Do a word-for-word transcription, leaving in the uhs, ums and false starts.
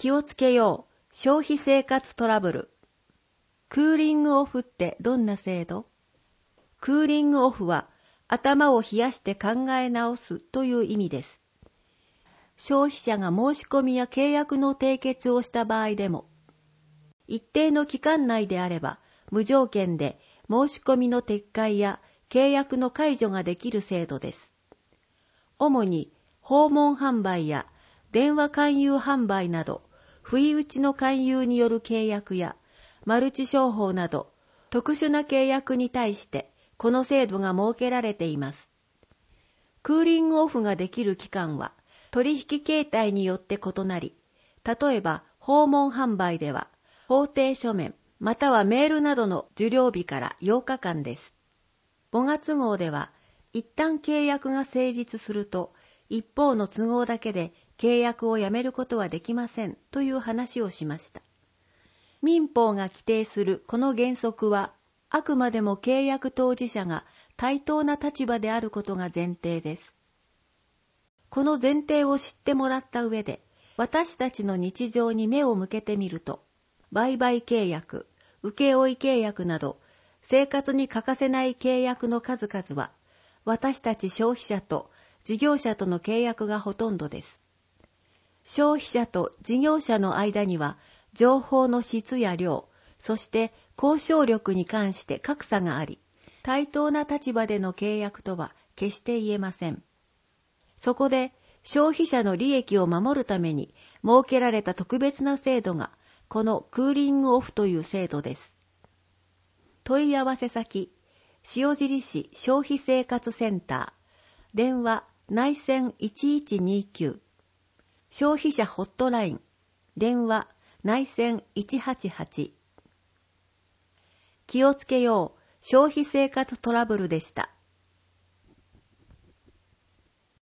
気をつけよう。消費生活トラブル。クーリングオフってどんな制度？クーリングオフは頭を冷やして考え直すという意味です。消費者が申し込みや契約の締結をした場合でも、一定の期間内であれば無条件で申し込みの撤回や契約の解除ができる制度です。主に訪問販売や電話勧誘販売など、不意打ちの勧誘による契約やマルチ商法など特殊な契約に対してこの制度が設けられています。クーリングオフができる期間は取引形態によって異なり、例えば訪問販売では法定書面またはメールなどの受領日からようかかんです。ごがつ号では一旦契約が成立すると一方の都合だけで契約をやめることはできませんという話をしました。民法が規定するこの原則はあくまでも契約当事者が対等な立場であることが前提です。この前提を知ってもらった上で私たちの日常に目を向けてみると、売買契約、請負契約など生活に欠かせない契約の数々は私たち消費者と事業者との契約がほとんどです。消費者と事業者の間には情報の質や量、そして交渉力に関して格差があり、対等な立場での契約とは決して言えません。そこで消費者の利益を守るために設けられた特別な制度がこのクーリングオフという制度です。問い合わせ先、塩尻市消費生活センター、電話内線いちいちにきゅう、消費者ホットライン、電話内線いちはちはち。気をつけよう、消費生活トラブルでした。